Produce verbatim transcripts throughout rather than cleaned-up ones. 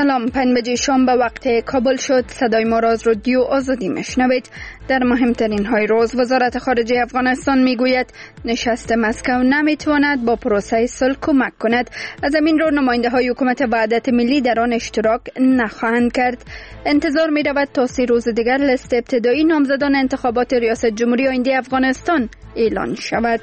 سلام، پنج بجه شام به وقت کابل شد. صدای ما را از رادیو آزادی میشنوید. در مهمترین های روز وزارت خارجه افغانستان میگوید نشست مسکو نمیتواند با پروسه صلح کمک کند. از همین رو نماینده های حکومت وحدت ملی در آن اشتراک نخواهند کرد. انتظار می رود تا سی روز دیگر لیست ابتدایی نامزدان انتخابات ریاست جمهوری آینده افغانستان اعلان شود.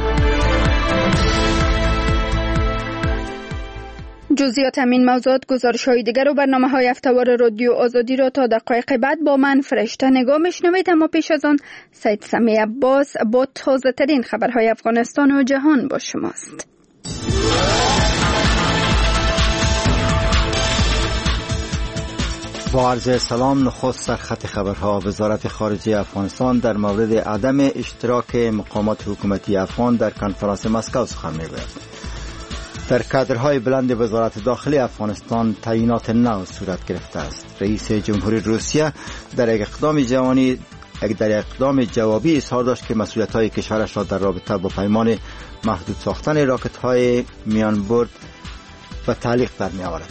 جزئیات همین موضوعات، گزارش‌های دیگر و برنامه‌های هفته‌وار رادیو آزادی را تا دقایق بعد با من فرشته نگاه می‌شنوید. اما پیش از آن سید سمی عباس با تازه‌ترین خبرهای افغانستان و جهان با شماست. با عرض سلام، نخست سرخط خبرها. وزارت خارجه افغانستان در مورد عدم اشتراک مقامات حکومتی افغان در کنفرانس مسکو سخن می‌گوید. در کادرهای بلند وزارت داخلی افغانستان تعیینات نو صورت گرفته است. رئیس جمهوری روسیه در یک اقدام جوانی در اقدام جوابی اظهار داشت که مسئولیت‌های کشورش را در رابطه با پیمان محدود ساختن راکت‌های میانبرد و تعلیق در می‌آورد.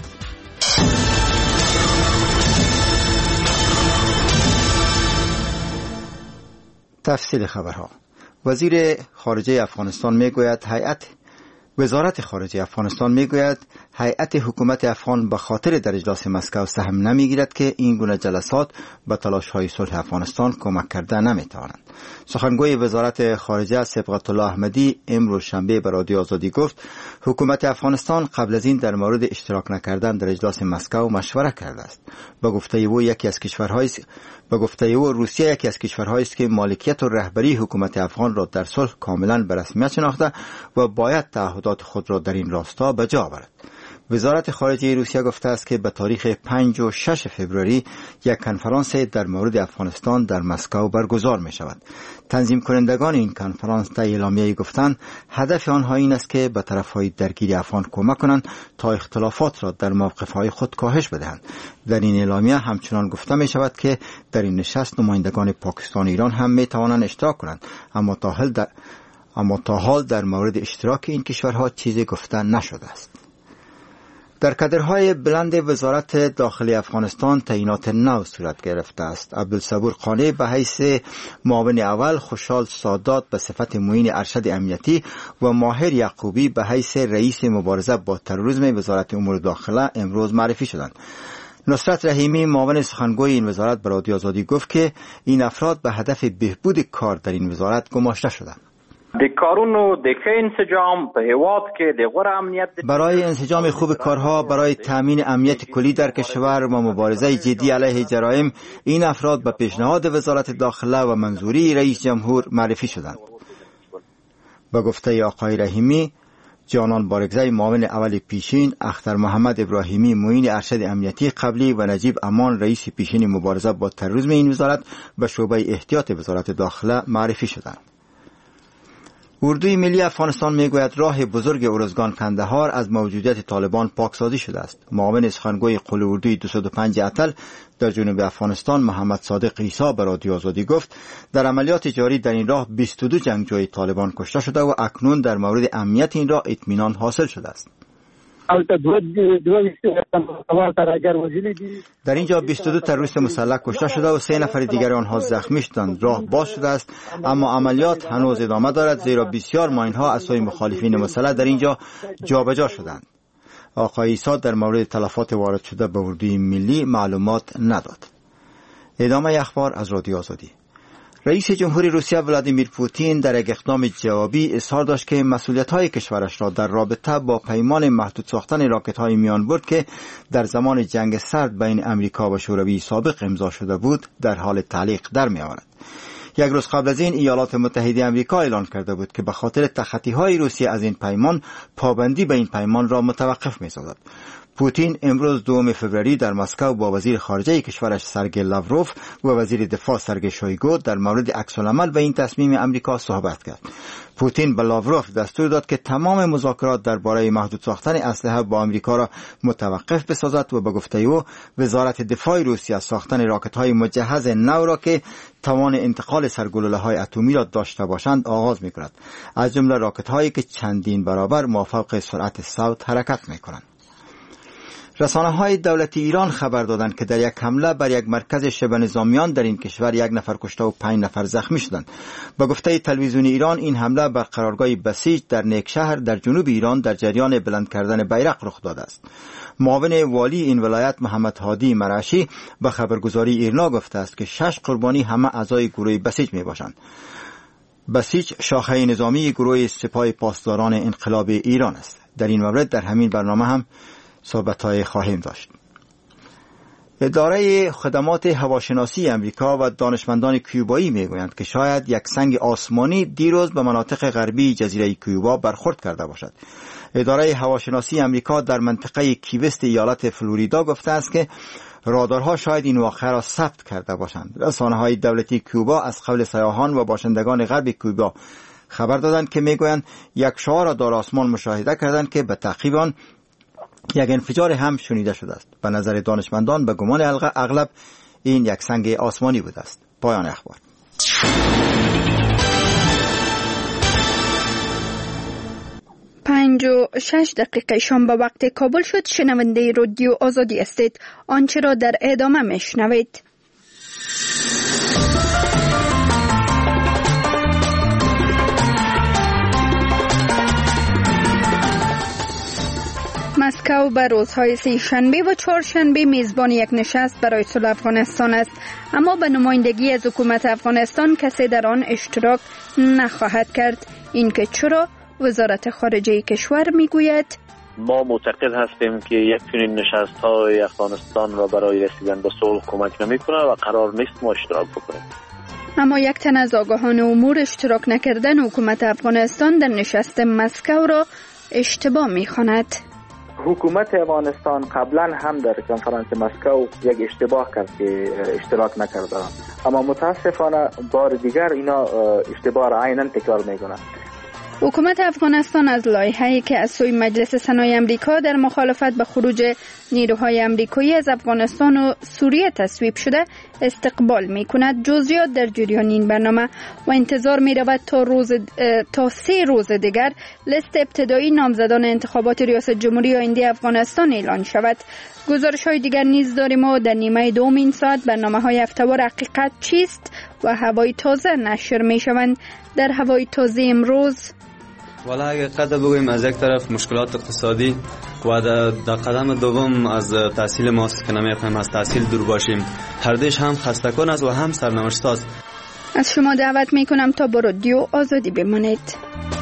تفصیل خبرها. وزیر خارجه افغانستان میگوید هیئت وزارت خارجه افغانستان میگوید هیئت حکومت افغان به خاطر در اجلاس مسکو سهم نمیگیرد که این گونه جلسات به تلاش‌های صلح افغانستان کمک کرده نمیتوانند. سخنگوی وزارت خارجه صبغت الله احمدی امروز شنبه به رادیو آزادی گفت حکومت افغانستان قبل از این در مورد اشتراک نکردن در اجلاس مسکو مشوره کرده است. به گفته او یکی از کشورهای به گفته او روسیه یکی از کشورهایی است که مالکیت و رهبری حکومت افغان را در صلح کاملا به رسمیت شناخته و باید تعهدات خود را در این راستا به جا آورد. وزارت خارجه روسیه گفته است که به تاریخ پنج و شش فوریه یک کنفرانس در مورد افغانستان در مسکو برگزار می شود. تنظیم کنندگان این کنفرانس در اعلامیه گفتند هدف آنها این است که به طرفهای درگیر افغان کمک کنند تا اختلافات را در موقفهای خود کاهش بدهند. در این اعلامیه همچنان گفته می شود که در این نشست نمایندگان پاکستان و ایران هم می توانند اشتراک کنند، اما تا حال در اما تا حال در مورد اشتراک این کشورها چیزی گفته نشده است. در کادرهای بلند وزارت داخلی افغانستان تعیینات نو صورت گرفته است. عبدالصبور قانی به حیث معاون اول، خوشحال سادات به صفت معین ارشد امنیتی و ماهر یعقوبی به حیث رئیس مبارزه با تروریسم وزارت امور داخله امروز معرفی شدند. نصرت رحیمی معاون سخنگوی این وزارت به رادیو آزادی گفت که این افراد به هدف بهبود کار در این وزارت گماشته شدند. برای انسجام خوب کارها، برای تامین امنیت کلی در کشور و مبارزه جدی علیه جرایم، این افراد به پیشنهاد وزارت داخله و منظوری رئیس جمهور معرفی شدند. با گفته آقای رحیمی، جانان بارگزای معاون اول پیشین، اختر محمد ابراهیمی معین ارشد امنیتی قبلی و نجیب امان رئیس پیشین مبارزه با تروریسم این وزارت به شعبه احتیاط وزارت داخله معرفی شدند. اردوی ملی افغانستان میگوید راه بزرگ ارزگان کندهار از موجودیت طالبان پاکسازی شده است. معاون سخنگوی قل اردوی دویست و پنج اتل در جنوب افغانستان محمد صادق عیسی به رادیو آزادی گفت در عملیات جاری در این راه بیست و دو جنگجوی طالبان کشته شده و اکنون در مورد امنیت این راه اطمینان حاصل شده است. در اینجا بیست و دو تروریست مسلح کشته شده و سه نفر دیگر آنها زخمی شدند. راه باز شده است اما عملیات هنوز ادامه دارد زیرا بسیار ماینها از سوی مخالفین مسلح در اینجا جابجا شدند. آقای عیسی در مورد تلفات وارد شده به اردوی ملی معلومات نداد. ادامه اخبار از رادیو آزادی. رئیس جمهوری روسیه ولادیمیر پوتین در یک اقدام جوابی اظهار داشت که مسئولیت‌های کشورش را در رابطه با پیمان محدود ساختن راکت‌های میانبرد که در زمان جنگ سرد بین امریکا و شوروی سابق امضا شده بود در حال تعلیق در می‌آورد. یک روز قبل از این ایالات متحده آمریکا اعلان کرده بود که به خاطر تخطی‌های روسیه از این پیمان پابندی به این پیمان را متوقف می‌سازد. پوتین امروز دوم فوریه در مسکو با وزیر خارجه کشورش سرگئی لاوروف و وزیر دفاع سرگئی شویگو در مورد عکس‌العمل به این تصمیم امریکا صحبت کرد. پوتین به لاوروف دستور داد که تمام مذاکرات درباره محدود ساختن اسلحه با امریکا را متوقف بسازد و به گفته او وزارت دفاع روسیه ساختن راکت‌های مجهز نو را که توان انتقال سرگلوله‌های اتمی را داشته باشند آغاز می‌کند، از جمله راکت‌هایی که چندین برابر مافوق سرعت صوت حرکت می‌کنند. رسانه‌های دولتی ایران خبر دادند که در یک حمله بر یک مرکز شبه نظامیان در این کشور یک نفر کشته و پنج نفر زخمی شدند. با گفته تلویزیون ایران این حمله بر قرارگاه بسیج در نیکشهر در جنوب ایران در جریان بلند کردن بیرق رخ داده است. معاون والی این ولایت محمد هادی مرعشی به خبرگزاری ایرنا گفته است که شش قربانی همه اعضای گروه بسیج می باشند. بسیج شاخه نظامی گروه سپاه پاسداران انقلاب ایران است. در این مورد در همین برنامه هم صحبت‌های خواهیم داشت. اداره خدمات هواشناسی امریکا و دانشمندان کیوبایی میگویند که شاید یک سنگ آسمانی دیروز به مناطق غربی جزیره کیوبا برخورد کرده باشد. اداره هواشناسی امریکا در منطقه کیوست ایالت فلوریدا گفته است که رادارها شاید این واقعه را ثبت کرده باشند. رسانه‌های دولتی کیوبا از قول سیاحان و باشندگان غرب کیوبا خبر دادند که میگویند یک شعاع را در آسمان مشاهده کردند که به تعقیب آن یک انفجار هم شنیده شده است. به نظر دانشمندان به گمان اغلب این یک سنگ آسمانی بوده است. پایان اخبار. پنج و شش دقیقه شام به وقت کابل شد. شنونده رادیو آزادی هستید. آنچه را در ادامه میشنوید. مسکو به روزهای سه شنبه و چهار شنبه میزبان یک نشست برای صلح افغانستان است، اما به نمایندگی از حکومت افغانستان کسی در آن اشتراک نخواهد کرد. این که چرا؟ وزارت خارجه کشور میگوید ما معتقد هستیم که یک چنین نشست های افغانستان را برای رسیدن به صلح کمک نمیکنه و قرار نیست ما اشتراک بکنیم. اما یک تن از آگاهان امور اشتراک نکردن حکومت افغانستان در نشست مسکو را اشتباه میخواند. حکومت افغانستان قبلا هم در کنفرانس مسکو یک اشتباه کرد که اشتراک نکرده، اما متاسفانه بار دیگر اینا اشتباه را عیناً تکرار میکنند. حکومت افغانستان از لایحه‌ای که از سوی مجلس سنای امریکا در مخالفت به خروج نیروهای امریکایی از افغانستان و سوریه تصویب شده استقبال می‌کند. جزئیات در جریان این برنامه و انتظار می‌رود تا روز تا سه روز دیگر لیست ابتدایی نامزدان انتخابات ریاست جمهوری آینده افغانستان اعلان شود. گزارش‌های دیگر نیز داریم و در نیمه دوم این ساعت برنامه‌های هفته‌وار حقیقت چیست و هوای تازه نشر می‌شوند. در هوای تازه امروز والا اگه قدر بگویم از یک طرف مشکلات اقتصادی و در قدم دوم از تحصیل ماست که نمیخوایم از تحصیل دور باشیم، هر دوش هم خسته کن است و هم سرنوشت ساز. از شما دعوت میکنم تا با رادیو آزادی بمانید.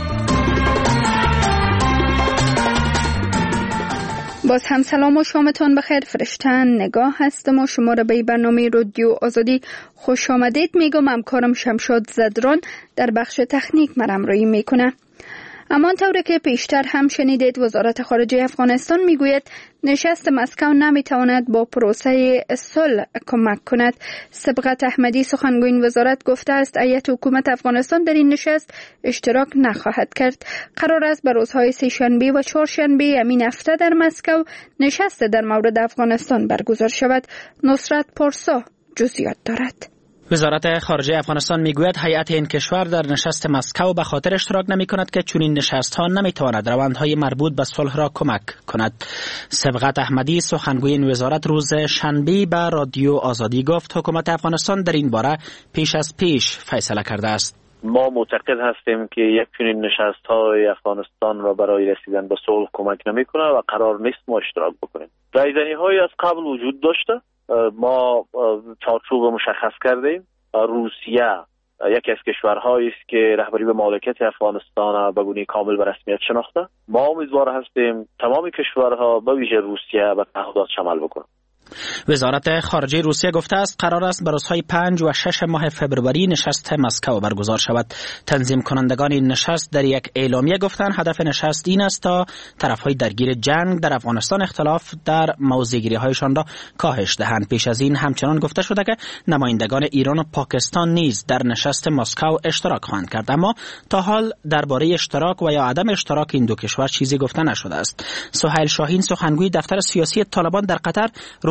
باز هم سلام و شامتان بخیر. فرشتن نگاه هستم و شما را به برنامه رادیو آزادی خوش آمدید میگم. همکارم شمشاد زدران در بخش تکنیک مرمرایی میکنه. اما طوری که پیشتر هم شنیدید، وزارت خارجه افغانستان میگوید نشست مسکو نمیتواند با پروسه صلح کمک کند. سبقت احمدی سخنگوی این وزارت گفته است هیئت حکومت افغانستان در این نشست اشتراک نخواهد کرد. قرار است به روزهای سه شنبه و چهار شنبه همین هفته در مسکو نشست در مورد افغانستان برگزار شود. نصرت پارسا جزئیات دارد. وزارت خارجه افغانستان میگوید هیئت این کشور در نشست مسکو به خاطر اشتراک نمی کند که چنین نشست ها نمی تواند روندهای مربوط به صلح را کمک کند. سبقت احمدی سخنگوی این وزارت روز شنبه به رادیو آزادی گفت حکومت افغانستان در این باره پیش از پیش فیصله کرده است. ما معتقد هستیم که یک چنین نشست های افغانستان را برای رسیدن به صلح کمک نمی کنه و قرار نیست ما اشتراک بکنیم. رایزنی های از قبل وجود داشته. ما چارچوب مشخص کردیم. روسیه یکی از کشورهایی است که رهبری به مملکت افغانستان به گونه کامل به رسمیت شناخته. ما امیدوار هستیم تمام کشورها به ویژه روسیه به تعهداتش عمل بکنند. وزارت خارجه روسیه گفته است قرار است به روزهای پنج و شش ماه فوریه نشست مسکو برگزار شود. تنظیم کنندگان این نشست در یک اعلامیه گفتند هدف نشست این است تا طرفهای درگیر جنگ در افغانستان اختلاف در موضع‌گیری هایشان را کاهش دهند. پیش از این همچنان گفته شده که نمایندگان ایران و پاکستان نیز در نشست مسکو اشتراک خواهند کرد، اما تا حال درباره اشتراک و یا عدم اشتراک این دو کشور چیزی گفته نشده است. سهیل شاهین سخنگوی دفتر سیاسی طالبان در قطر روز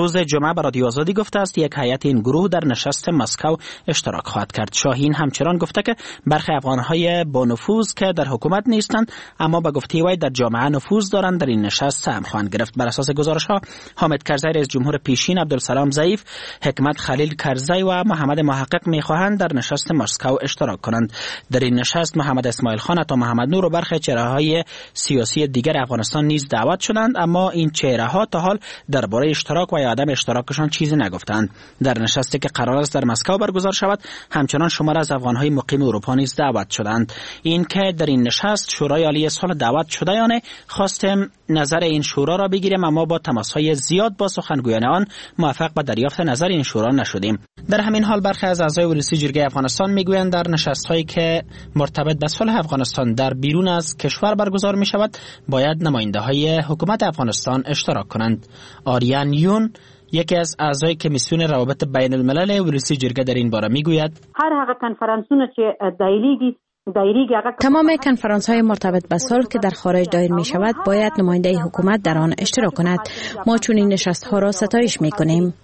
روز جمعه به رادیو آزادی گفته است یک هیئت این گروه در نشست مسکو اشتراک خواهد کرد. شاهین همچنان گفته که برخی افغانهای با نفوذ که در حکومت نیستند اما به گفته وی در جامعه نفوذ دارند در این نشست سهم خواهند گرفت. بر اساس گزارش ها حامد کرزی رئیس جمهور پیشین، عبدالسلام ضعیف، حکمت خلیل کرزی و محمد محقق میخواهند در نشست مسکو اشتراک کنند. در این نشست محمد اسماعیل خان، عطا محمد نور و برخی چهره‌های سیاسی دیگر افغانستان نیز دعوت شدند، اما این چهره‌ها تا حال درباره اشتراک و یا عدم اشتراکشان چیزی نگفتند. در نشستی که قرار است در مسکو برگزار شود همچنان شمار از افغان‌های مقیم اروپا نیز دعوت شدند. این که در این نشست شورای عالی صلح دعوت شده یا نه خواستیم نظر این شورا را بگیریم، اما با تماس‌های زیاد با سخنگویان آن موفق به دریافت نظر این شورا نشدیم. در همین حال برخی از اعضای ولسی جرگه افغانستان میگویند در نشست‌هایی که مرتبط به صلح افغانستان در بیرون از کشور برگزار می شود باید نماینده‌های حکومت افغانستان اشتراک کنند. آریان یون یکی از اعضای کمیسیون روابط بین الملل ولسی جرگه در این باره میگوید هر هغه کنفرانسونه چې دایریږي تمام کنفرانس های مرتبط به صلح که در خارج دایر می شود باید نماینده حکومت در آن اشتراک کند. ما چون این نشست ها را ستایش می کنیم.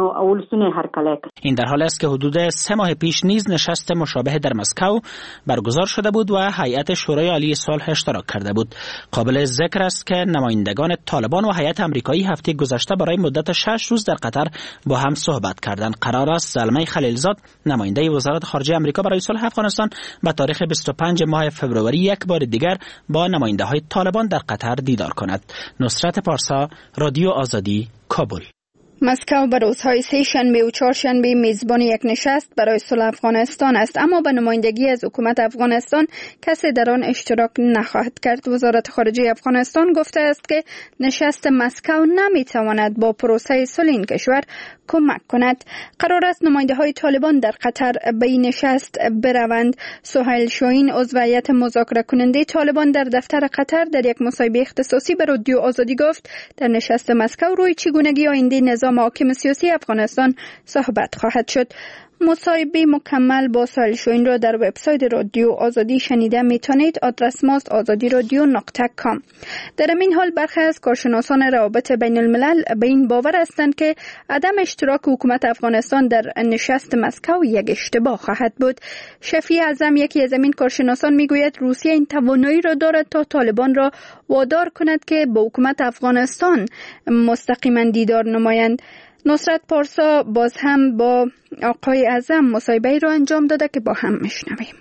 این در حال است که حدود سه ماه پیش نیز نشست مشابه در مسکو برگزار شده بود و هیئت شورای عالی صلح اشتراک کرده بود. قابل ذکر است که نمایندگان طالبان و هیئت آمریکایی هفته گذشته برای مدت شش روز در قطر با هم صحبت کردند. قرار است زلمه خلیلزاد نماینده وزارت خارجه آمریکا برای صلح افغانستان به تاریخ بیست و پنجم ماه فوریه یک بار دیگر با نماینده های طالبان در قطر دیدار کند. نصرت پارسا، رادیو آزادی، کابل. مسکو به روزهای سه شنبه و چهار شنبه میزبان یک نشست برای صلح افغانستان است، اما به نمایندگی از حکومت افغانستان کسی در آن اشتراک نخواهد کرد. وزارت خارجه افغانستان گفته است که نشست مسکو نمیتواند با پروسه صلح این کشور کمک کند. قرار است نماینده های طالبان در قطر به این نشست بروند. سهیل شاهین عضو هیئت مذاکره کننده طالبان در دفتر قطر در یک مصاحبه اختصاصی به رادیو آزادی گفت در نشست مسکو روی چگونگی آینده نظام حاکم سیاسی افغانستان صحبت خواهد شد. مصاحبه مکمل با سهیل شاهین را در وبسایت رادیو آزادی شنیده میتونید. آدرس ماست آزادی رادیو نقطه کام. در این حال برخی از کارشناسان روابط بین الملل به این باور هستند که عدم اشتراک حکومت افغانستان در نشست مسکو یک اشتباه خواهد بود. شفیع اعظم یکی از این کارشناسان میگوید روسیه این توانایی را دارد تا طالبان را وادار کند که با حکومت افغانستان مستقیما دیدار نمایند. نصرت پارسا باز هم با آقای اعظم مصاحبه را انجام داده که با هم میشنویم.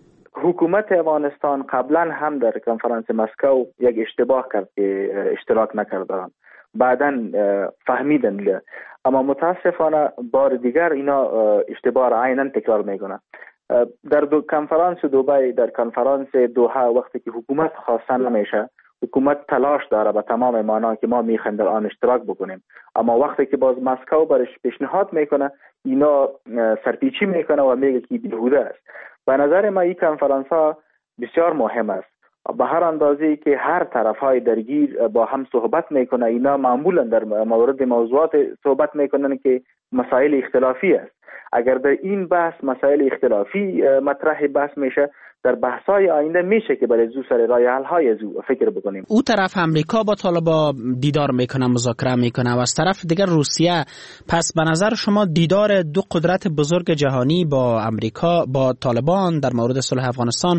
حکومت افغانستان قبلا هم در کنفرانس مسکو یک اشتباه کرد که اشتراک نکردن، بعداً فهمیدن، اما متاسفانه بار دیگر اینا اشتباه را عیناً تکرار میکنن. در دو کنفرانس دبی، در کنفرانس دوحه وقتی که حکومت خواستن نمیشه، حکومت تلاش داره به تمام معنا که ما میخوایم در آن اشتراک بکنیم، اما وقتی که باز مسکو برش پیشنهاد میکنه اینا سرپیچی میکنه و میگه که بیهوده است. به نظر ما این کنفرانس ها بسیار مهم است، به هر اندازه که هر طرف های درگیر با هم صحبت میکنه. اینا معمولا در مورد موضوعات صحبت میکنن که مسائل اختلافی است. اگر در این بحث مسائل اختلافی مطرح بحث میشه، در بحث‌های آینده میشه که برای زو سر راه حل‌های از فکر بکنیم. او طرف امریکا با طالبان دیدار میکنه، مذاکره میکنه و از طرف دیگر روسیه. پس به نظر شما دیدار دو قدرت بزرگ جهانی با امریکا با طالبان در مورد صلح افغانستان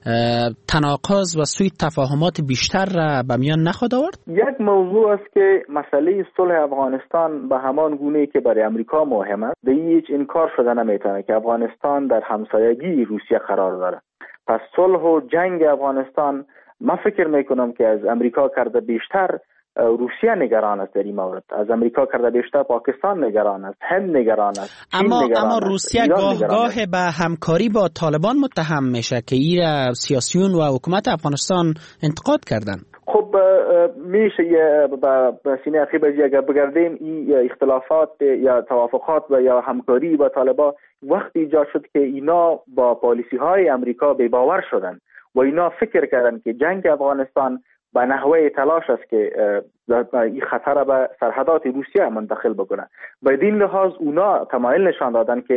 تناقض و سوء تفاهمات بیشتر را به میان نخواهد آورد؟ یک موضوع است که مسئله صلح افغانستان به همان گونه‌ای که برای امریکا مهم است، دیگه هیچ انکار شده نمیتونه که افغانستان در همسایگی روسیه قرار داره. پس صلح و جنگ افغانستان من فکر میکنم که از امریکا کرده بیشتر روسیه نگران است در این مورد، از امریکا کرده بیشتر پاکستان نگران است، هند نگران است، اما نگران اما است. روسیه گاه گاه به همکاری با طالبان متهم میشه که این سیاسیون و حکومت افغانستان انتقاد کردن. خب میشه به سینه عقیب از اگر بگردیم این اختلافات یا توافقات و یا همکاری با طالبان وقتی ایجاد شد که اینا با پالیسی های امریکا بی باور شدن و اینا فکر کردن که جنگ افغانستان به نحوه تلاش است که این خطر به سرحدات روسیه منتقل بکنه. به این لحاظ اونا تمایل نشان دادن که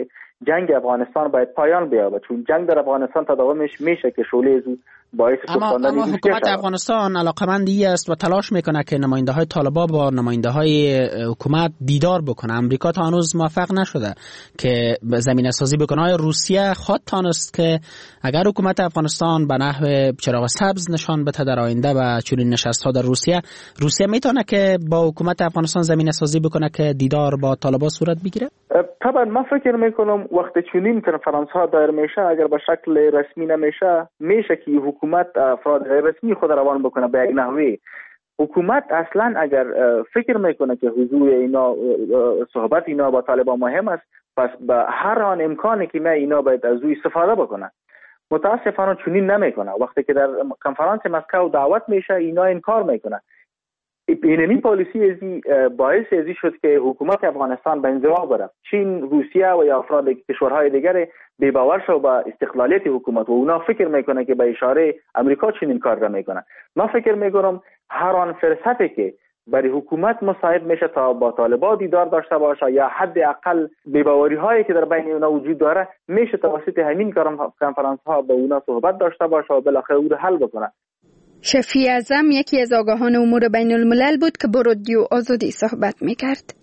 جنگ افغانستان باید پایان بیابد، چون جنگ در افغانستان تداومش میشه که شعله زو باعث اما, اما حکومت افغانستان علاقمندی است و تلاش میکنه که نماینده های طالبان با نماینده های حکومت دیدار بکنه. امریکا تا هنوز موفق نشده که زمینه سازی بکنه. آیا روسیه خود تانست که اگر حکومت افغانستان به نحو چراغ سبز نشان بده در آینده و چنین نشست ها در روسیه، روسیه میتونه که با حکومت افغانستان زمینه سازی بکنه که دیدار با طالبان صورت بگیره؟ طبعا من فکر میکنم وقتی چنین کنفرانس ها دایر میشه، اگر به شکل رسمی نمیشه، میشه که حکومت افراد غیر رسمی خود روان بکنه به یک نحوی. حکومت اصلا اگر فکر میکنه که حضور اینا، صحبت اینا با طالبان مهم است، پس به هر آن امکانی که نه اینا باید از او استفاده بکنه. متاسفانه چنین نمیکنه. وقتی که در کنفرانس مسکو دعوت میشه اینا انکار میکنه. اینمی پالیسی ازی باعث ازی شد که حکومت افغانستان به انزوا بره. چین، روسیه و یا افراد کشورهای دیگر بی‌باور شو با استقلالیت حکومت و اونا فکر میکنه که به اشاره امریکا چنین کار را میکنه. من فکر میکنم هر آن فرصتی که برای حکومت مساعد میشه تا با طالبان دیدار داشته باشه یا حداقل بی‌باوری هایی که در بین اونا وجود داره، میشه توسط همین کنفرانس ها با اونا صحبت داشته باشه و بالاخره او رو حل بکنه. شفیع اعظم یکی از آگاهان امور بین الملل بود که با رادیو آزادی صحبت میکرد.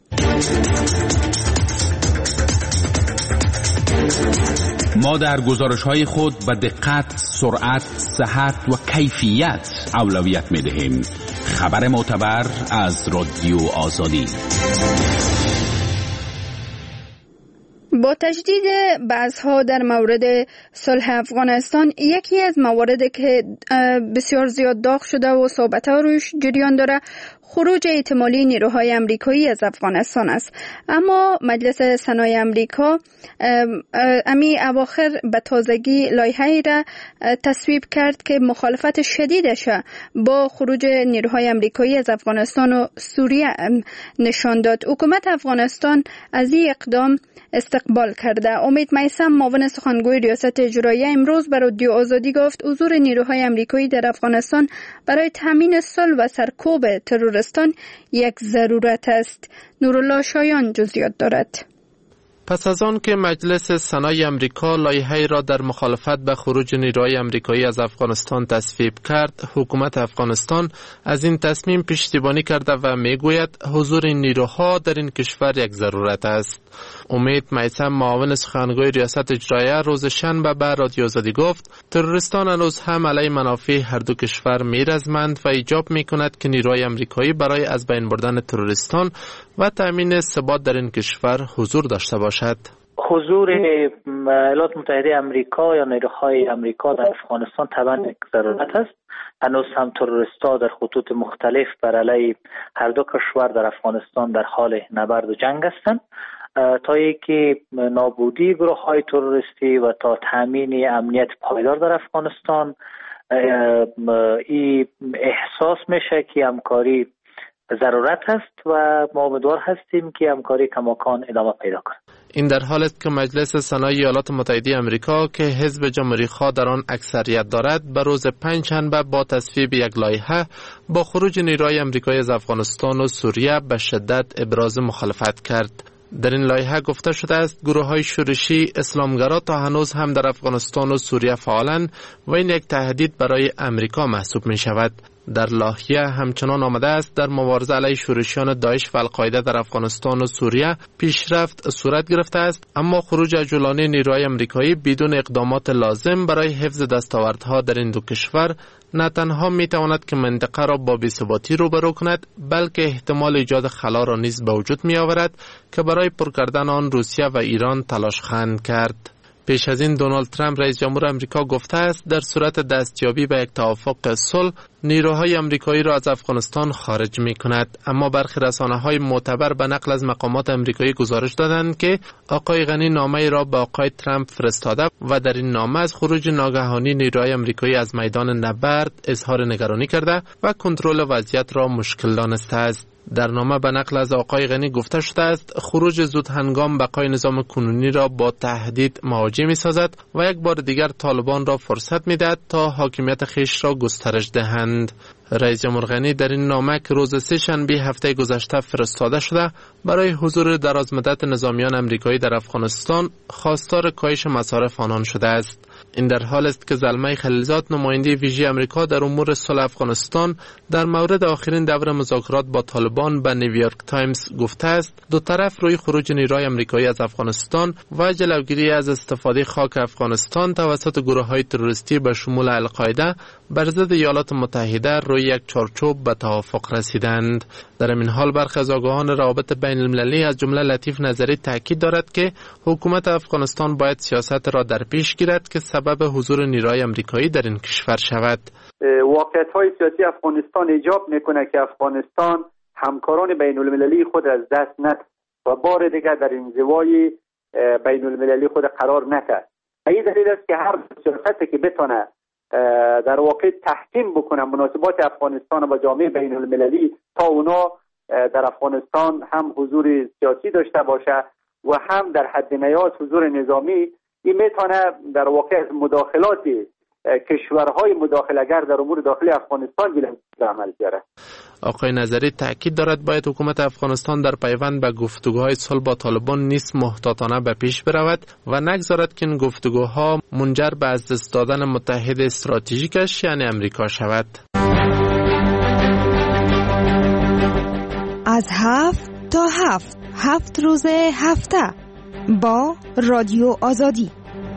ما در گزارش‌های خود به دقت، سرعت، صحت و کیفیت اولویت می‌دهیم. خبر معتبر از رادیو آزادی. با تجدید بحث‌ها در مورد صلح افغانستان، یکی از مواردی که بسیار زیاد داغ شده و صحبت‌ها روش جریان داره خروج احتمالی نیروهای امریکایی از افغانستان است. اما مجلس سنای امریکا امی اواخر به تازگی لایحه‌ای را تصویب کرد که مخالفت شدیدش با خروج نیروهای امریکایی از افغانستان و سوریه نشان داد. حکومت افغانستان از این اقدام استقبال کرده. امید میثم، معاون سخنگوی ریاست اجراییه، امروز بر رادیو آزادی گفت حضور نیروهای امریکایی در افغانستان برای تامین صلح و سرکوب تروریستان یک ضرورت است. نورالله شایان جزئیات دارد. پس از آن که مجلس سنای امریکا لایحه‌ای را در مخالفت به خروج نیروهای امریکایی از افغانستان تصویب کرد، حکومت افغانستان از این تصمیم پشتیبانی کرده و میگوید حضور این نیروها در این کشور یک ضرورت است. امید میثم، معاون سخنگوی ریاست اجراییه، روز شنبه به رادیو آزادی گفت تروریستان هنوز هم علیه منافع هر دو کشور میرزمند و ایجاب میکند که نیروهای امریکایی برای از بین بردن تروریستان و تامین ثبات در این کشور حضور داشته باشد. حضور ایالات متحده امریکا یا نیروهای امریکا در افغانستان طبعا یک ضرورت است. هنوز هم تروریست‌ها در خطوط مختلف بر علیه هر دو کشور در افغانستان در حال نبرد و جنگ هستند. تا اینکه نابودی گروه‌های تروریستی و تا تامین امنیت پایدار در افغانستان، این احساس میشه که همکاری ضرورت است و ما امیدوار هستیم که همکاری کماکان ادامه پیدا کنه. این در حالی است که مجلس سنای ایالات متحده آمریکا که حزب جمهوری‌خواه در آن اکثریت دارد، به روز پنجشنبه با تصویب یک لایحه با خروج نیروهای آمریکایی از افغانستان و سوریه به شدت ابراز مخالفت کرد. در این لایحه گفته شده است گروه‌های شورشی اسلامگرا تا هنوز هم در افغانستان و سوریه فعالند و این یک تهدید برای امریکا محسوب می شود. در لایحه همچنان آمده است در مبارزه علیه شورشیان داعش و القاعده در افغانستان و سوریه پیشرفت صورت گرفته است، اما خروج عجولانه نیروهای آمریکایی بدون اقدامات لازم برای حفظ دستاوردها در این دو کشور نه تنها می تواند که منطقه را با بی‌ثباتی روبرو کند، بلکه احتمال ایجاد خلا را نیز به وجود می آورد که برای پر کردن آن روسیه و ایران تلاش خواهند کرد. پیش از این دونالد ترامپ رئیس جمهور آمریکا گفته است در صورت دستیابی به یک توافق صلح نیروهای آمریکایی را از افغانستان خارج می کند. اما برخی رسانه‌های معتبر به نقل از مقامات آمریکایی گزارش دادند که آقای غنی نامه‌ای را به آقای ترامپ فرستاده و در این نامه از خروج ناگهانی نیروهای آمریکایی از میدان نبرد اظهار نگرانی کرده و کنترل وضعیت را مشکل دانسته است. در نامه به نقل از آقای غنی گفته شده است خروج زود هنگام بقای نظام کنونی را با تهدید مواجه می سازد و یک بار دیگر طالبان را فرصت می دهد تا حاکمیت خیش را گسترش دهند. رئیس جمهور غنی در این نامه که روز سه شنبه هفته گذشته فرستاده شده برای حضور درازمدت نظامیان امریکایی در افغانستان خواستار کاهش مصارف آنان شده است. این در حال است که زلمه خلیلزاد نماینده ویژه امریکا در امور صلح افغانستان در مورد آخرین دور مذاکرات با طالبان به نیویورک تایمز گفته است دو طرف روی خروج نیروهای امریکایی از افغانستان و جلوگیری از استفاده خاک افغانستان توسط گروه‌های تروریستی به شمول القاعده بر ضد ایالات متحده روی یک چارچوب به توافق رسیدند. در این حال برخی از آگاهان روابط بین المللی از جمله لطیف نظری تاکید دارد که حکومت افغانستان باید سیاست را در پیش گیرد که سبب حضور نیروهای امریکایی در این کشور شود. واقعیت‌های سیاسی افغانستان ایجاب میکنه که افغانستان همکاران بین المللی خود از دست ندهد و بار دیگر در انزوای بین المللی خود قرار نکرد. این دلیل است که هر سیاستی که بتونه در واقع تحکیم بکنه مناسبات افغانستان با جامعه بین المللی تا اونا در افغانستان هم حضور سیاسی داشته باشه و هم در حد نیاز حضور نظامی، این میتونه در واقع از مداخلات کشورهای مداخله‌گر در امور داخلی افغانستان جلوی عمل بیاره. آقای نظری تاکید دارد باید حکومت افغانستان در پیوند به گفتگوهای صلح با طالبان نیز محتاطانه به پیش برود و نگذارد که این گفتگوها منجر به از دست دادن متحد استراتژیکش یعنی امریکا شود. از هفت تا هفت هفت روز هفته با رادیو آزادی.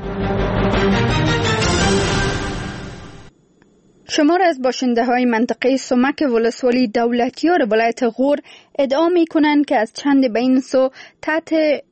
شمار از باشنده های منطقه سمک ولسوالی دولتیار ولایت غور ادعا می کنند که از چند بین سو تحت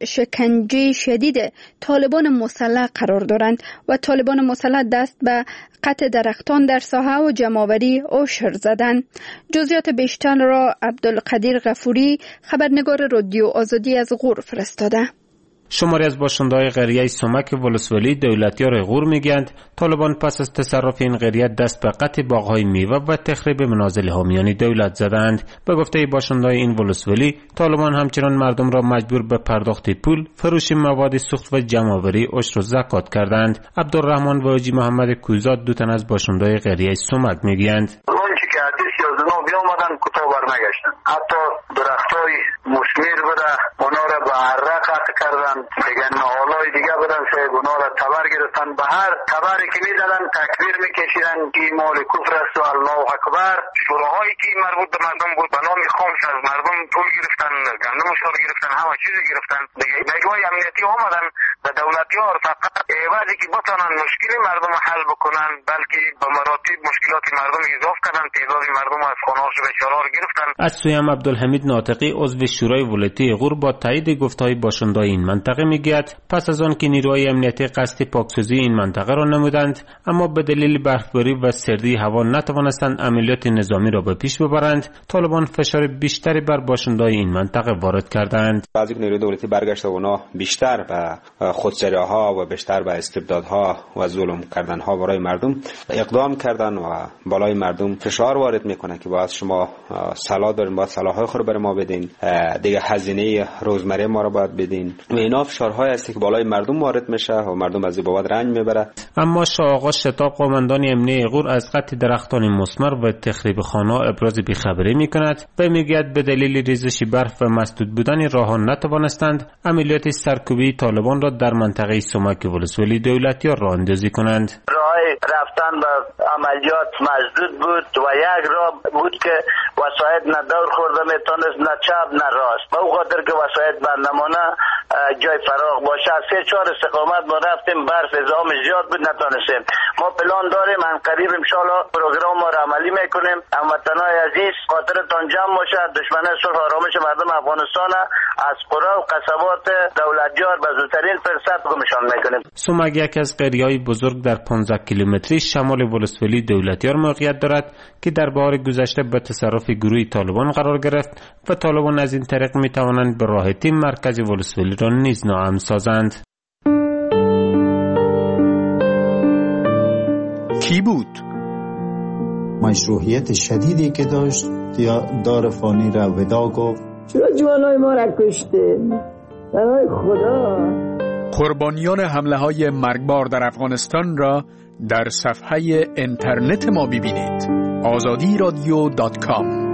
شکنجه شدید طالبان مسلح قرار دارند و طالبان مسلح دست به قطع درختان در ساحه و جمع‌آوری عشر زدند. جزئیات بیشتر را عبدالقدیر غفوری خبرنگار رادیو آزادی از غور فرستاده. شماری از باشنده‌های قریه سمک ولسوالی دولتیار غور میگویند طالبان پس از تصرف این قریه دست به قطع باغ‌های میوه و تخریب منازل حامیان دولت زدند. به گفته باشنده‌های این ولسوالی طالبان همچنان مردم را مجبور به پرداخت پول، فروش مواد سوخت و جمع‌آوری عشر و زکات کردند. عبدالرحمن و حاجی محمد کوزاد دو تن از باشنده‌های قریه سمک میگویند که حدیث یازدهم بیامدن کتا برنگشتن، حتی درختای مثمر بوده اونا را به اره قطع کردن، دیگه نهالای دیگه بودن که اونا را تبر گرفتن، به هر تبری که میزدن تکبیر میکشیدن که مال کفر است و الله اکبر. شوراهایی که مربوط به مردم بود به نام خامس از مردم پول گرفتن، گندم و شور گرفتن، همه چیز گرفتن. دیگه نیروهای امنیتی آمدن به دولتیار فقط عوضی که بتونن مشکل مردم حل بکنن بلکه به مراتب مشکلات مردم اضافه کردن، تعداد مردم از خانه‌هاش به چالار گرفتن. از سوی هم عبدالحمید ناطقی عضو شورای ولایتی غور با تایید گفته‌های باشنده‌های این منطقه میگوید پس از آن که نیروهای امنیتی قصد پاکسازی این منطقه را نمودند اما به دلیل برفباری و سردی هوا نتوانستند عملیات نظامی را به پیش ببرند، طالبان فشار بیشتری بر باشنده‌های این منطقه وارد کردند. بعضی نیروی دولتی برگشت و اونا بیشتر به خودسری‌ها و بیشتر به استبدادها و ظلم کردنها برای مردم اقدام کردند و بالای مردم فشار وارد میکنه که باید شما سلاح دارین، باید سلاح‌های خود برای ما بدین، دیگه هزینه روزمره ما رو باید بدین و اینا فشارهای هستی که بالای مردم وارد میشه و مردم از این بابت رنج میبره. اما شاه آقا شتاب قومندان امنیه غور از قطع درختان مثمر و تخریب خانه‌ها ابراز بی‌خبری میکند و میگوید به دلیل ریزش برف و مسدود بودن راهان نتوانستند عملیات سرکوبی طالبان را در منطقه سمک ولسوالی دولتیار راه اندازی کنند. رفتن به عملیات مسدود بود و یک راه بود که وسایط نه دور خورده میتونست نه چپ نه راست، به او خاطر که وسایط بندمانه جای فراغ باشه از سه چهار استقامت ما رفتیم، برف ازام زیاد بود نتونستیم. ما پلان داریم ان قریب انشالله پروگرام ما را عملی میکنیم. هموطنان عزیز خاطرتان جمع باشه، دشمن صلح و آرامش مردم افغانستان از قرا و قصبات دولتیار به زودترین فرصت گمشان میکنیم. سمک یکی از قریه‌های بزرگ در پانزده کیلومتری شمال ولسوالی دولتیار موقعیت دارد که در بهار گذشته به تصرف گروه طالبان قرار گرفت و طالبان از این طریق می توانند به راحتی مرکز ولسوالی را نیز ناامن سازند. کی بود؟ مشروعیت شدیدی که داشت اقتدار فانی را ودا گفت. چرا جوانای ما را کشته؟ برای خدا. قربانیان حمله های مرگبار در افغانستان را در صفحه اینترنت ما ببینید. آزادی رادیو دات کام.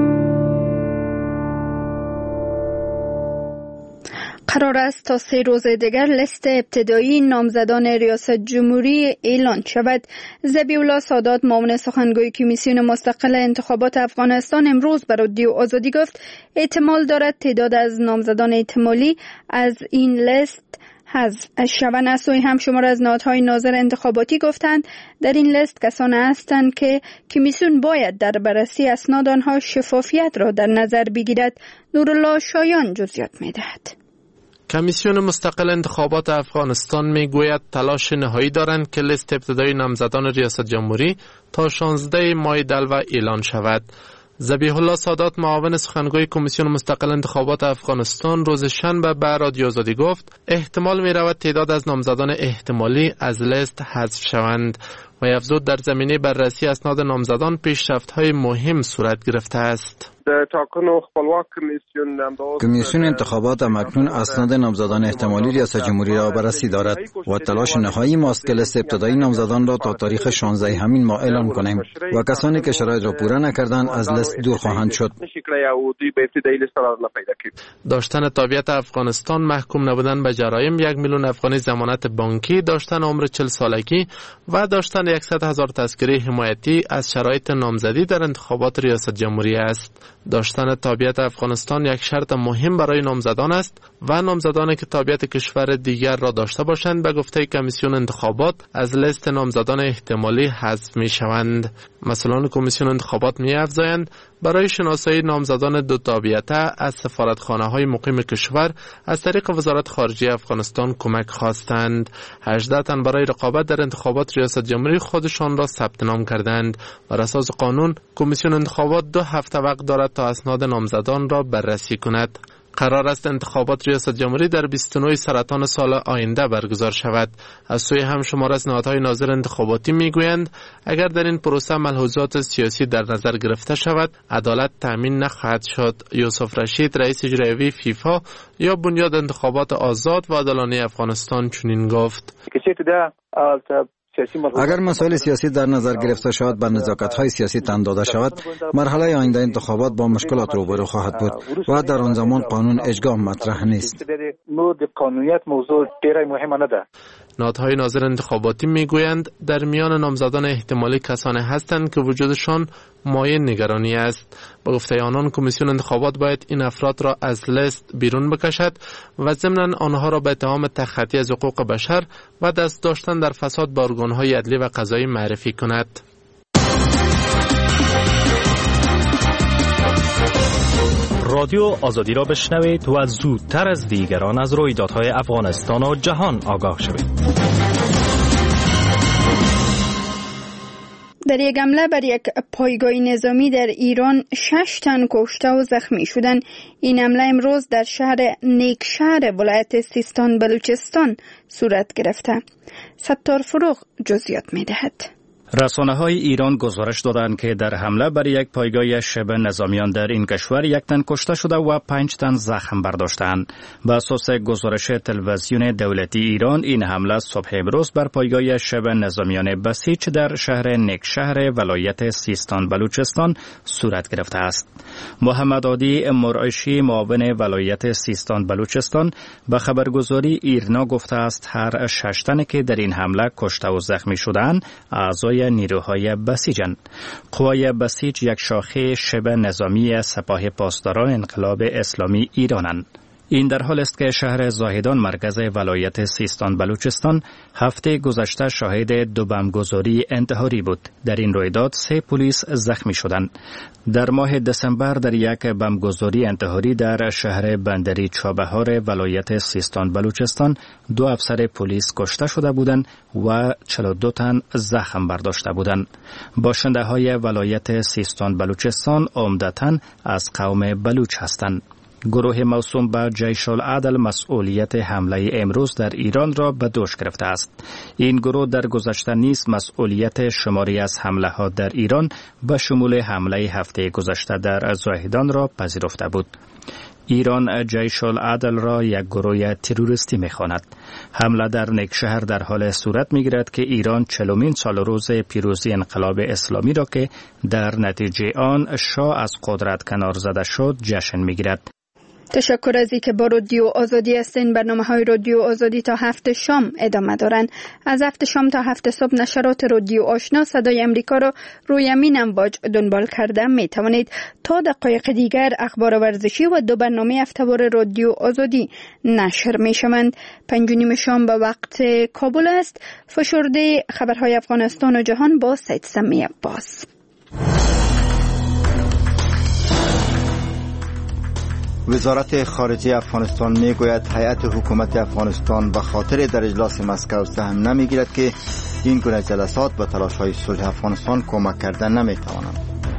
قرار است تا سه روز دیگر لیست ابتدایی نامزدان ریاست جمهوری اعلان شود. ذبیح الله سادات، معاون سخنگوی کمیسیون مستقل انتخابات افغانستان، امروز به رادیو آزادی گفت احتمال دارد تعداد از نامزدان احتمالی از این لیست حذف شوند. از سوی هم شمار از نهادهای ناظر انتخاباتی گفتند در این لیست کسانی هستند که کمیسیون باید در بررسی اسناد آنها شفافیت را در نظر بگیرد. نورالله شایان جزئیات می‌دهد. کمیسیون مستقل انتخابات افغانستان میگوید تلاش نهایی دارند که لیست ابتدایی نامزدان ریاست جمهوری تا شانزده ماه دلو اعلان شود. ذبیح الله سادات، معاون سخنگوی کمیسیون مستقل انتخابات افغانستان، روز شنبه به رادیو آزادی گفت احتمال می رود تعداد از نامزدان احتمالی از لیست حذف شوند و افزود در زمینه بررسی اسناد نامزدان پیشرفت‌های مهم صورت گرفته است. کمیسیون انتخابات همکنون اسناد نامزدان احتمالی ریاست جمهوری را بررسی دارد و تلاش نهایی ماست که لیست ابتدایی نامزدان را تا تاریخ شانزده همین ماه اعلان کنیم و کسانی که شرایط را پوره نکردند از لیست دور خواهند شد. داشتن تابعیت افغانستان، محکوم نبودن به جرایم، یک میلیون افغانی ضمانت بانکی، داشتن عمر چهل سالگی و داشتن صد هزار تذکره حمایتی از شرایط نامزدی در انتخابات ریاست جمهوری است. داشتن تابعیت افغانستان یک شرط مهم برای نامزدان است و نامزدانی که تابعیت کشور دیگر را داشته باشند به گفته کمیسیون انتخابات از لیست نامزدان احتمالی حذف می شوند. مسئولان کمیسیون انتخابات می افزایند برای شناسایی نامزدان دو تابعیته از سفارتخانه های مقیم کشور از طریق وزارت خارجه افغانستان کمک خواستند. هجده تن برای رقابت در انتخابات ریاست جمهوری خودشان را ثبت نام کردند و بر اساس قانون کمیسیون انتخابات دو هفته وقت دارد تا اسناد نامزدان را بررسی کند. قرار است انتخابات ریاست جمهوری در بیست و نه سرطان سال آینده برگزار شود. از سوی هم شمار از نهادهای ناظر انتخاباتی میگویند اگر در این پروسه ملحوظات سیاسی در نظر گرفته شود عدالت تامین نخواهد شد. یوسف رشید، رئیس اجرایی فیفا یا بنیاد انتخابات آزاد و عادلانه افغانستان چنین گفت: اگر مسائل سیاسی در نظر گرفته شود به نزاکت‌های سیاسی تن داده شود، مرحله آینده انتخابات با مشکلات روبرو خواهد بود و در آن زمان قانون اجرا مطرح نیست. نهادهای ناظر انتخاباتی میگویند در میان نامزدان احتمالی کسانی هستند که وجودشان مایه نگرانی است. با گفته آنان کمیسیون انتخابات باید این افراد را از لیست بیرون بکشد و ضمناً آنها را به اتهام تخطی از حقوق بشر و دست داشتن در فساد با ارگان‌های عدلی و قضایی معرفی کند. رادیو آزادی را بشنوید و زودتر از دیگران از رویدادهای افغانستان و جهان آگاه شوید. در یک حمله بر یک پایگاه نظامی در ایران شش تن کشته و زخمی شدند. این حمله امروز در شهر نیکشهر ولایت سیستان بلوچستان صورت گرفته. ستار فروغ جزئیات می‌دهد. رسانه‌های ایران گزارش دادند که در حمله بر یک پایگاه شبه نظامیان در این کشور یک تن کشته شده و پنج تن زخم برداشتند. بر اساس گزارش تلویزیون دولتی ایران این حمله صبح امروز بر پایگاه شبه نظامیان بسیج در شهر نیکشهر ولایت سیستان بلوچستان صورت گرفته است. محمد عادی مرعشی، معاون ولایت سیستان بلوچستان، به خبرگزاری ایرنا گفته است هر شش تنی که در این حمله کشته و زخمی شدند اعضای نیروهای بسیجند. قوای بسیج یک شاخه شبه نظامی سپاه پاسداران انقلاب اسلامی ایرانند. این در حال است که شهر زاهدان مرکز ولایت سیستان بلوچستان هفته گذشته شاهد دو بمبگذاری انتحاری بود. در این رویداد سه پلیس زخمی شدند. در ماه دسامبر در یک بمبگذاری انتحاری در شهر بندری چابهار ولایت سیستان بلوچستان دو افسر پلیس کشته شده بودند و چهل و دو تن زخم برداشته بودند. باشنده های ولایت سیستان بلوچستان عمدتاً از قوم بلوچ هستند. گروه موسوم به جیش العدل مسئولیت حمله امروز در ایران را به دوش گرفته است. این گروه در گذشته نیز مسئولیت شماری از حمله ها در ایران به شمول حمله هفته گذشته در زاهدان را پذیرفته بود. ایران جیش العدل را یک گروه تروریستی می‌خواند. حمله در نیکشهر در حال صورت می‌گیرد که ایران چهلمین سال روز پیروزی انقلاب اسلامی را که در نتیجه آن شاه از قدرت کنار زده شد جشن می‌گیرد. تشکر از اینکه با رادیو آزادی هستین. برنامه های رادیو آزادی تا هفت شام ادامه دارند. از هفت شام تا هفت صبح نشرات رادیو آشنا صدای امریکا را روی امین امواج دنبال کرده می توانید. تا دقایق دیگر اخبار ورزشی و دو برنامه هفته‌وار رادیو آزادی نشر می شوند. پنج و نیم شام به وقت کابل است. فشرده خبرهای افغانستان و جهان با سید سمی عباس. وزارت خارجه افغانستان می گوید هیئت حکومت افغانستان به خاطر در اجلاس مسکو سهم نمی گیرد که این گونه جلسات به تلاش های صلح افغانستان کمک کردن نمی توانند.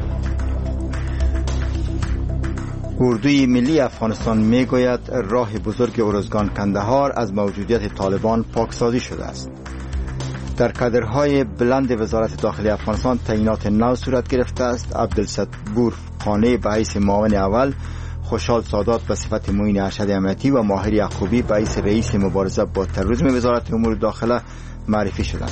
اردوی ملی افغانستان می گوید راه بزرگ ارزگان کندهار از موجودیت طالبان پاکسازی شده است. در کادرهای بلند وزارت داخلی افغانستان تعیینات نو صورت گرفته است. عبدالستور خانه به حیث معاون اول، خوشحال سادات به صفت معین ارشد امنیتی و ماهر یعقوبی به حیث رئیس مبارزه با تروریسم وزارت امور داخله معرفی شدند.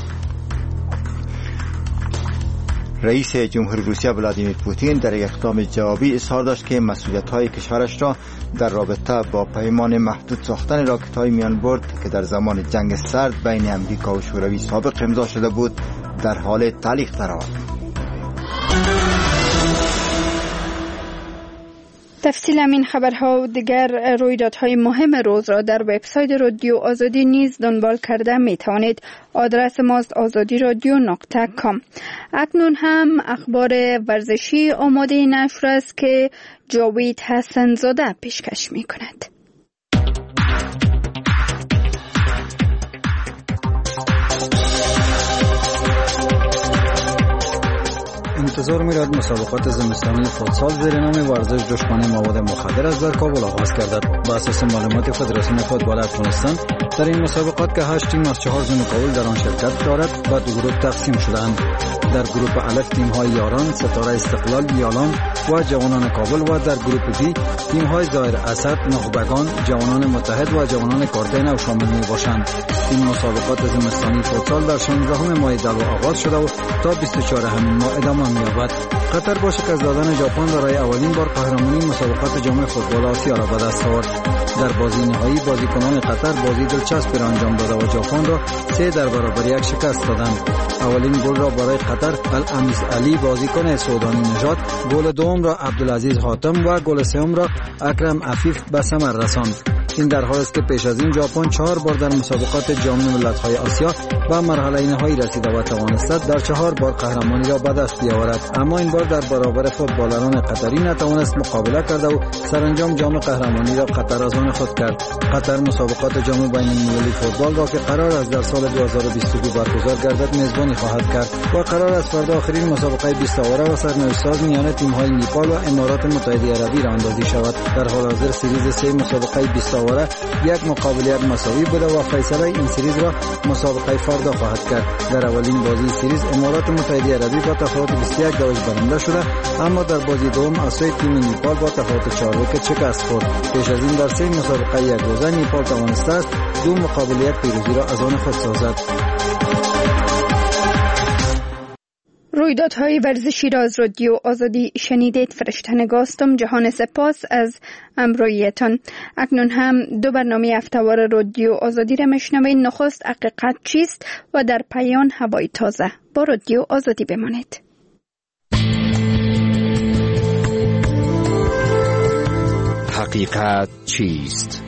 رئیس جمهوری روسیه ولادیمیر پوتین در یک اقدام جوابی اظهار داشت که مسئولیت‌های کشورش را در رابطه با پیمان محدود ساختن راکت‌های میان برد که در زمان جنگ سرد بین امریکا و شوروی سابق امضا شده بود در حال تعلیق درآورد. تفصیل همین خبرها و دیگر رویدادهای مهم روز را در وبسایت رادیو آزادی نیز دنبال کرده می توانید. آدرس ماست آزادی رادیو نقطه کام. اکنون هم اخبار ورزشی آماده نشر است که جاوید حسن زاده پیشکش می کند. انتظار می‌رود مسابقات زمستانی فوتسال زیر نام ورزش دشمنی مواد مخدر از در کابل آغاز گردد. بر اساس معلومات فدراسیون فوتبال افغانستان در این مسابقات که هشت تیم از چهار زون کابل در آن شرکت دارد و دو گروه تقسیم شدند. در گروه الف تیم‌های یاران، ستاره استقلال، یالان و جوانان کابل و در گروه بی تیم‌های ظاهر اسد، نخبگان، جوانان متحد و جوانان کارته نو شامل می‌باشند. این مسابقات زمستانی فوتسال در شانزدهم ماه دلو آغاز شده و تا بیست و چهارم ماه ادامه می‌یابد. قطر با شکست دادن ژاپن برای اولین بار قهرمانی مسابقات جام فوتبال آسیا را به دست آورد. در بازی نهایی بازیکنان قطر بازی دلچسبی را انجام داده و ژاپن را سه در برابر یک شکست دادند. اولین گل را برای قطر الامیس علی بازیکن سودانی نژاد، گل دوم را عبدالعزیز حاتم و گل سوم را اکرم عفیف به ثمر رساند. این در حالی است که پیش از این ژاپن چهار بار در مسابقات جام ملت‌های آسیا به مرحله نهایی رسیده و توانست در چهار بار قهرمانی را به دست بیاورد، اما این بار در برابر فوتبالران قطری نتوانست مقابله کرده و سرانجام جام قهرمانی را قطر از آن خود کرد. قطر مسابقات جام بین‌المللی فوتبال را که قرار است در سال دو هزار و بیست و دو برگزار گردد میزبانی خواهد کرد و قرار است فردا آخرین مسابقه بیست آوره و سرنوشت‌ساز میان تیم‌های نیپال و امارات متحده عربی را اندازی شود. در حال حاضر سریز سه مسابقه بیست آوره یک مقابله مساوی بوده و فیصله این سریز را مسابقه فردا خواهد کرد. در اولین بازی سریز امارات متحده عربی با تفاوت بیست و یک گوش برنده شده، اما در بازی دوم از سوی تیم نیپال با تفاوت چهار ویکت شکست خورد. پیش از این در سه مسابقه یک روزه نیپال توانسته است دو مقابله یک پیروزی را از آن خود سازد. رویدادهای ورزشی را از رادیو آزادی شنیدید. فرشته نگاستم. جهان سپاس از همراهیتان. اکنون هم دو برنامه هفته‌وار رادیو آزادی را میشنوید. نخست حقیقت چیست و در پایان هوای تازه. با رادیو آزادی بمانید. حقیقت چیست؟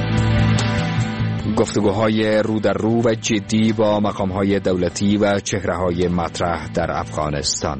گفتگوهای رو در رو و جدی با مقامهای دولتی و چهره‌های مطرح در افغانستان.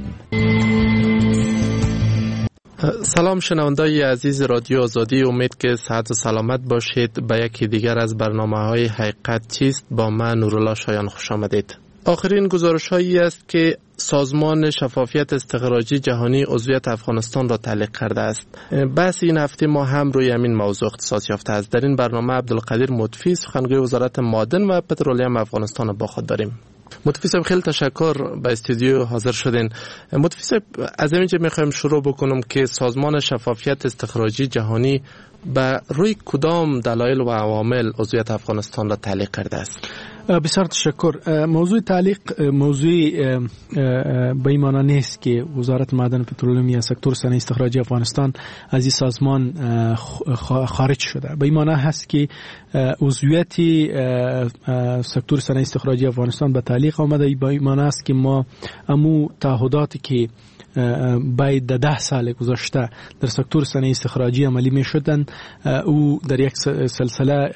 سلام شنوندای عزیز رادیو آزادی، امید که صحت و سلامت باشید. به یکی دیگر از برنامه‌های حقیقت چیست با من نورالله شایان خوش آمدید. آخرین گزارش‌هایی است که سازمان شفافیت استخراجی جهانی عضویت افغانستان را تعلیق کرده است. بحث این هفته ما هم روی همین موضوع اختصاص یافته است. در این برنامه عبدالقدیر مطفی سخنگوی وزارت معادن و پترولیم افغانستان با خود داریم. مطفی صاحب خیلی تشکر به استودیو حاضر شدین. مطفی صاحب از اینجا میخوایم شروع بکنم که سازمان شفافیت استخراجی جهانی به روی کدام دلایل و عوامل عضویت افغانستان را تعلیق کرده است؟ بسیار تشکر. موضوع تعلیق موضوع به این معنی نیست که وزارت معدن و پترولیم یا سکتور صنایع استخراجی افغانستان از این سازمان خارج شده. به این معنی هست که عضویت سکتور صنایع استخراجی افغانستان به تعلیق آمده. به این معنی است که ما امو تعهداتی که باید در ده سال گذشته در سکتور صنایع استخراجی عملی می شدن او در یک سلسله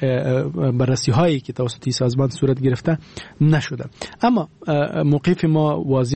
بررسی هایی که توسط سازمان صورت گرفته نشده. اما موقف ما واضح